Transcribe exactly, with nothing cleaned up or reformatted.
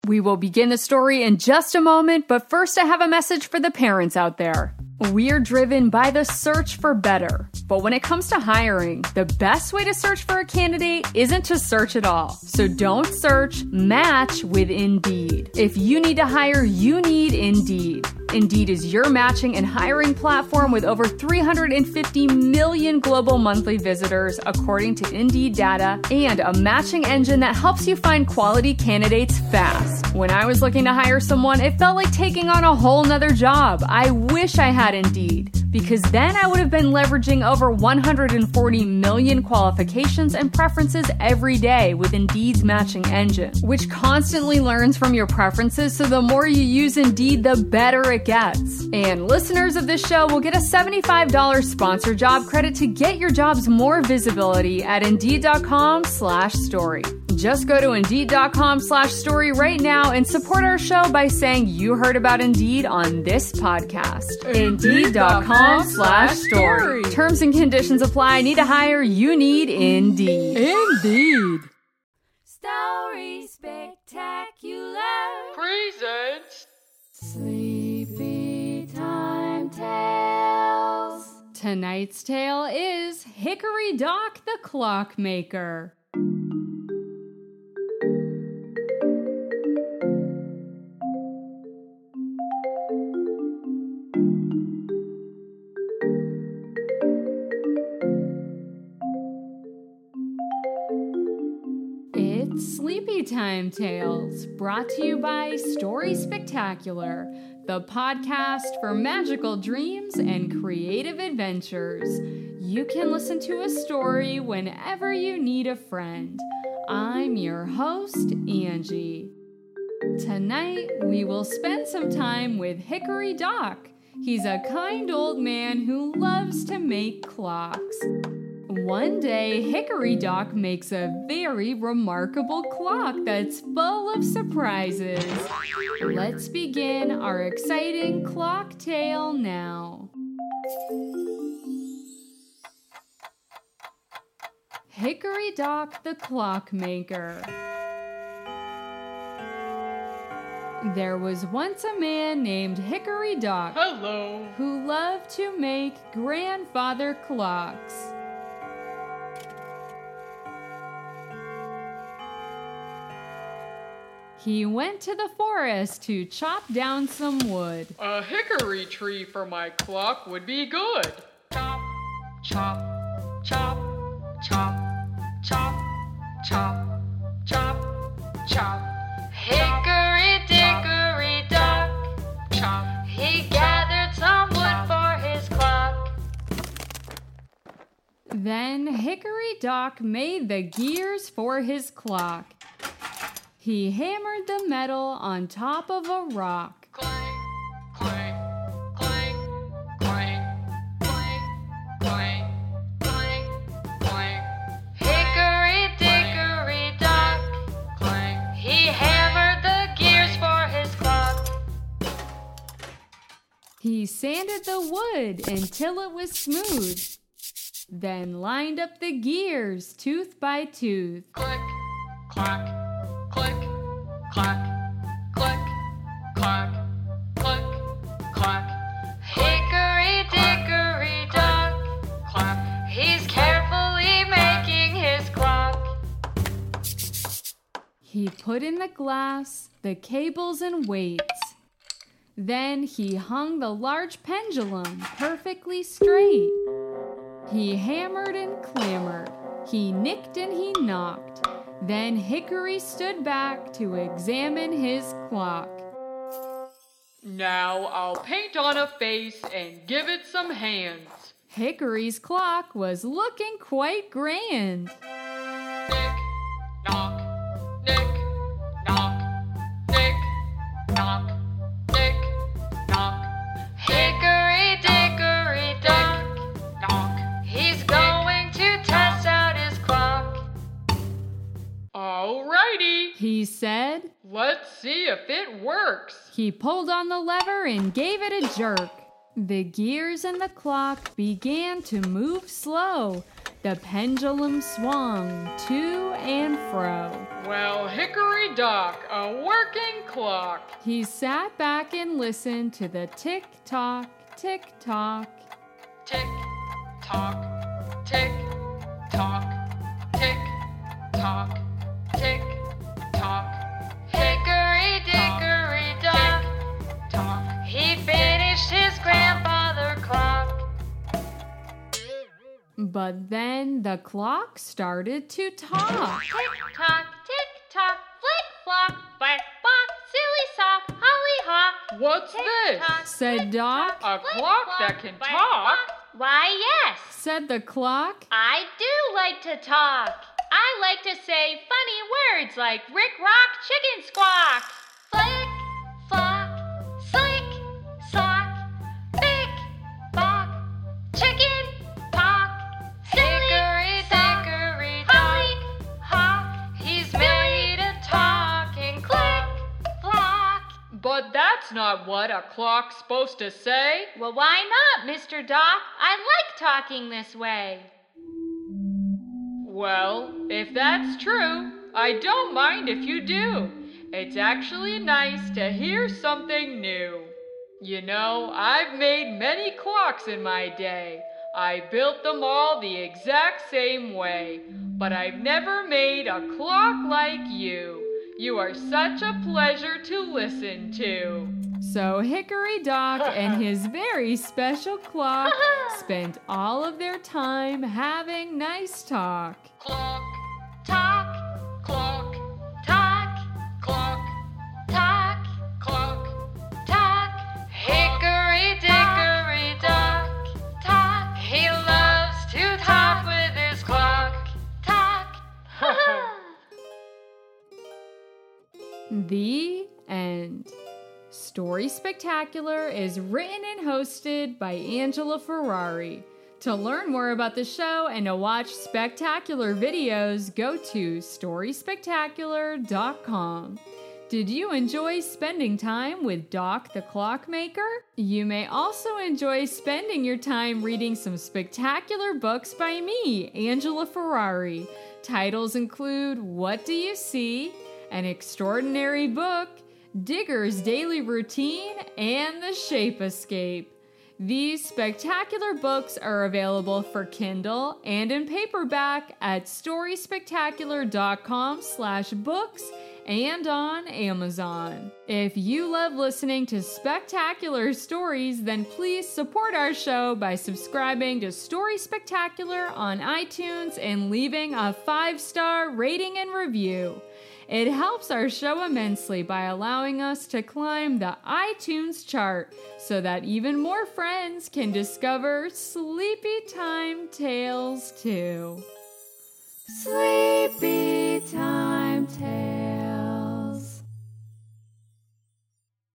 We will begin the story in just a moment, but first I have a message for the parents out there. We're driven by the search for better. But when it comes to hiring, the best way to search for a candidate isn't to search at all. So don't search, match with Indeed. If you need to hire, you need Indeed. Indeed is your matching and hiring platform with over three hundred fifty million global monthly visitors, according to Indeed data, and a matching engine that helps you find quality candidates fast. When I was looking to hire someone, it felt like taking on a whole nother job. I wish I had Indeed, because then I would have been leveraging over one hundred forty million qualifications and preferences every day with Indeed's matching engine, which constantly learns from your preferences, so the more you use Indeed, the better it gets. And listeners of this show will get a seventy-five dollars sponsor job credit to get your jobs more visibility at Indeed.com slash story. Just go to Indeed.com slash story right now and support our show by saying you heard about Indeed on this podcast. Indeed.com slash story. Terms and conditions apply. Need to hire? You need Indeed. Indeed. Story Spectacular Presents Sleepy Time Tales. Tonight's tale is Hickory Dock the Clockmaker. Sleepy Time Tales, brought to you by Story Spectacular, the podcast for magical dreams and creative adventures. You can listen to a story whenever you need a friend. I'm your host, Angie. Tonight, we will spend some time with Hickory Dock. He's a kind old man who loves to make clocks. One day, Hickory Dock makes a very remarkable clock that's full of surprises. Let's begin our exciting clock tale now. Hickory Dock the Clockmaker. There was once a man named Hickory Dock. Hello. Who loved to make grandfather clocks. He went to the forest to chop down some wood. A hickory tree for my clock would be good. Chop, chop, chop, chop, chop, chop, chop, chop. Hickory dickory dock, Chop. he gathered some wood for his clock. Then Hickory Dock made the gears for his clock. He hammered the metal on top of a rock. Clang, clang, clang, clang, clang, clang, clang, clang, Hickory dickory dock, clang. he hammered the gears for his clock. He sanded the wood until it was smooth, then lined up the gears tooth by tooth. Click, clack, click, clack, click, clack, click, clack, Hickory dickory dock, clack. he's carefully making his clock. He put in the glass, the cables and weights. Then he hung the large pendulum perfectly straight. He hammered and clamored. He nicked and he knocked. Then Hickory stood back to examine his clock. Now I'll paint on a face and give it some hands. Hickory's clock was looking quite grand. Nick, knock, nick, knock, nick, knock, nick, knock, Hickory dickory dock, knock. he's going to test out his clock. Alrighty, He said. let's see if it works. He pulled on the lever and gave it a jerk. The gears in the clock began to move slow. The pendulum swung to and fro. Well, Hickory Dock, a working clock. He sat back and listened to the tick-tock, tick-tock. Tick-tock, tick-tock, tick-tock, tick-tock. Hickory dickory dock, Tock. he finished his grandfather clock. But then the clock started to talk. Tick tock, tick tock, flick flock, quack quack, silly sock, hollyhock. What's Tick this? tock, Said tick Doc. tock, A flick clock flock, that can quack, talk? quack. Why, yes. Said the clock. I do like to talk. I like to say funny words like Rick Rock, Chicken Squawk. Flick, flock, slick, sock, bick, bock, chicken, pock, silly, sock, holly, hawk. He's made of talk and click, flock. But that's not what a clock's supposed to say. Well, why not, Mister Doc? I like talking this way. Well, if that's true, I don't mind if you do. It's actually nice to hear something new. You know, I've made many clocks in my day. I built them all the exact same way, but I've never made a clock like you. You are such a pleasure to listen to. So Hickory Dock and his very special clock spent all of their time having nice talk. Clock, Talk, clock, talk, clock, talk, clock. talk. Hickory dickory dock, talk. He loves to talk with his clock. Talk. The end. Story Spectacular is written and hosted by Angela Ferrari. To learn more about the show and to watch spectacular videos, go to story spectacular dot com. Did you enjoy spending time with Doc the Clockmaker? You may also enjoy spending your time reading some spectacular books by me, Angela Ferrari. Titles include What Do You See?, An Extraordinary Book, Digger's Daily Routine, and The Shape Escape. These spectacular books are available for Kindle and in paperback at story spectacular dot com slash books and on Amazon. If you love listening to spectacular stories, then please support our show by subscribing to Story Spectacular on iTunes and leaving a five-star rating and review. It helps our show immensely by allowing us to climb the iTunes chart so that even more friends can discover Sleepy Time Tales too. Sleep!